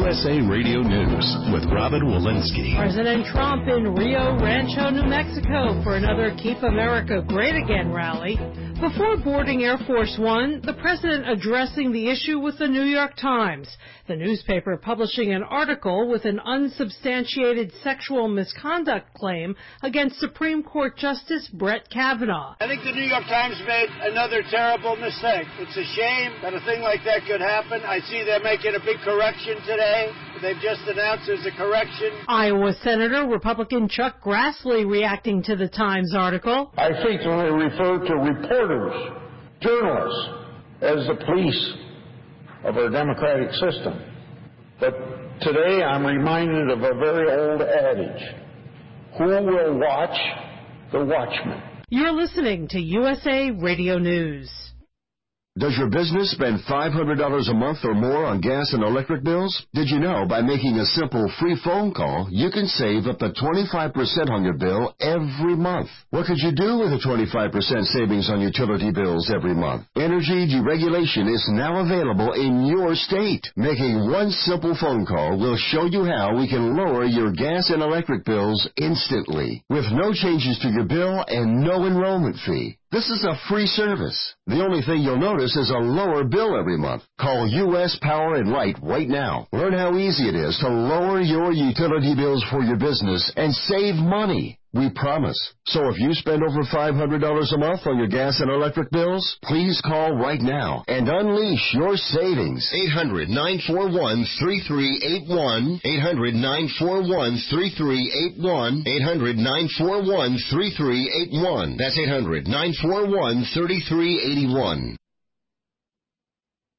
USA Radio News with Robin Walensky. President Trump in Rio Rancho, New Mexico for another Keep America Great Again rally. Before boarding Air Force One, the president addressing the issue with the New York Times, the newspaper publishing an article with an unsubstantiated sexual misconduct claim against Supreme Court Justice Brett Kavanaugh. I think the New York Times made another terrible mistake. It's a shame that a thing like that could happen. I see they're making a big correction today. They've just announced there's a correction. Iowa Senator Republican Chuck Grassley reacting to the Times article. I frequently refer to reporters, journalists, as the police of our democratic system. But today I'm reminded of a very old adage. Who will watch the watchman? You're listening to USA Radio News. Does your business spend $500 a month or more on gas and electric bills? Did you know by making a simple free phone call, you can save up to 25% on your bill every month? What could you do with a 25% savings on utility bills every month? Energy deregulation is now available in your state. Making one simple phone call will show you how we can lower your gas and electric bills instantly, with no changes to your bill and no enrollment fee. This is a free service. The only thing you'll notice is a lower bill every month. Call U.S. Power and Light right now. Learn how easy it is to lower your utility bills for your business and save money. We promise. So if you spend over $500 a month on your gas and electric bills, please call right now and unleash your savings. 800-941-3381. 800-941-3381. 800-941-3381. That's 800-941-3381.